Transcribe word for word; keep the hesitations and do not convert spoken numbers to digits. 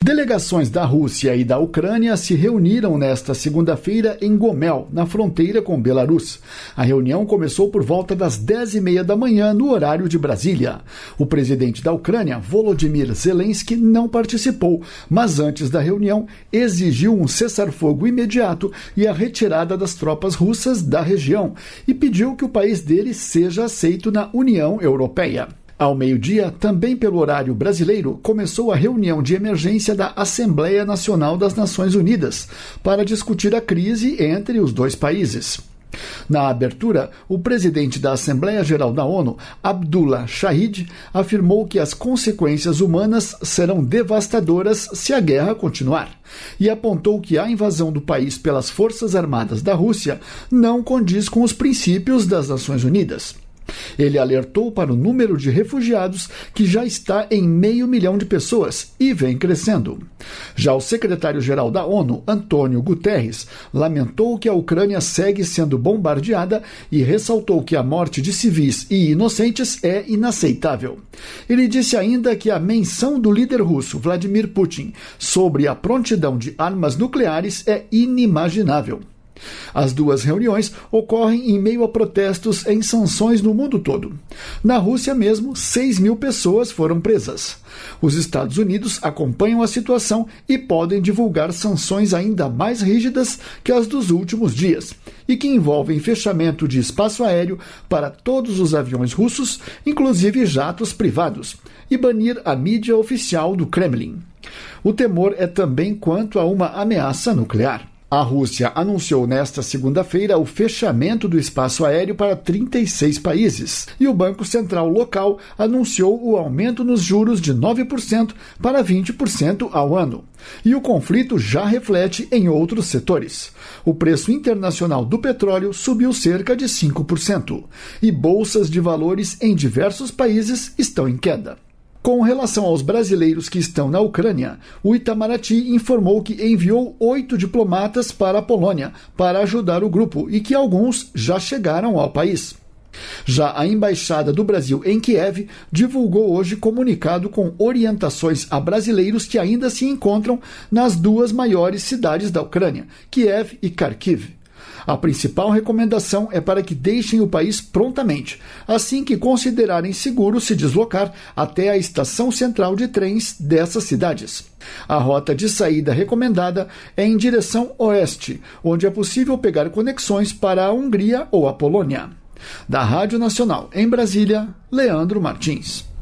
Delegações da Rússia e da Ucrânia se reuniram nesta segunda-feira em Gomel, na fronteira com Belarus. A reunião começou por volta das dez e meia da manhã, no horário de Brasília. O presidente da Ucrânia, Volodymyr Zelensky, não participou, mas antes da reunião exigiu um cessar-fogo imediato e a retirada das tropas russas da região e pediu que o país dele seja aceito na União Europeia. Ao meio-dia, também pelo horário brasileiro, começou a reunião de emergência da Assembleia Nacional das Nações Unidas para discutir a crise entre os dois países. Na abertura, o presidente da Assembleia Geral da ONU, Abdullah Shahid, afirmou que as consequências humanas serão devastadoras se a guerra continuar, e apontou que a invasão do país pelas Forças Armadas da Rússia não condiz com os princípios das Nações Unidas. Ele alertou para o número de refugiados, que já está em meio milhão de pessoas e vem crescendo. Já o secretário-geral da ONU, Antônio Guterres, lamentou que a Ucrânia segue sendo bombardeada e ressaltou que a morte de civis e inocentes é inaceitável. Ele disse ainda que a menção do líder russo, Vladimir Putin, sobre a prontidão de armas nucleares é inimaginável. As duas reuniões ocorrem em meio a protestos em sanções no mundo todo. Na Rússia mesmo, seis mil pessoas foram presas. Os Estados Unidos acompanham a situação e podem divulgar sanções ainda mais rígidas que as dos últimos dias, e que envolvem fechamento de espaço aéreo para todos os aviões russos, inclusive jatos privados, e banir a mídia oficial do Kremlin. O temor é também quanto a uma ameaça nuclear. A Rússia anunciou nesta segunda-feira o fechamento do espaço aéreo para trinta e seis países, e o Banco Central local anunciou o aumento nos juros de nove por cento para vinte por cento ao ano. E o conflito já reflete em outros setores. O preço internacional do petróleo subiu cerca de cinco por cento, e bolsas de valores em diversos países estão em queda. Com relação aos brasileiros que estão na Ucrânia, o Itamaraty informou que enviou oito diplomatas para a Polônia para ajudar o grupo e que alguns já chegaram ao país. Já a Embaixada do Brasil em Kiev divulgou hoje comunicado com orientações a brasileiros que ainda se encontram nas duas maiores cidades da Ucrânia, Kiev e Kharkiv. A principal recomendação é para que deixem o país prontamente, assim que considerarem seguro se deslocar até a estação central de trens dessas cidades. A rota de saída recomendada é em direção oeste, onde é possível pegar conexões para a Hungria ou a Polônia. Da Rádio Nacional em Brasília, Leandro Martins.